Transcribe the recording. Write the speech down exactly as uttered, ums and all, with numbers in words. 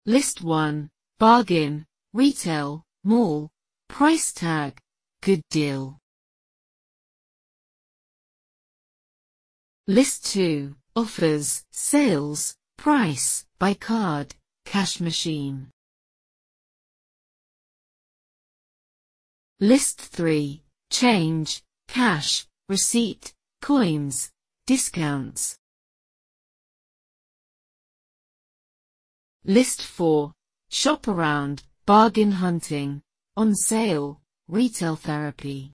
List one, bargain, retail, mall, price tag, good deal. List two, offers, sales, price, by card, cash machine. List three, change, cash, receipt, coins, discounts. List four, shop around, bargain hunting, on sale, retail therapy.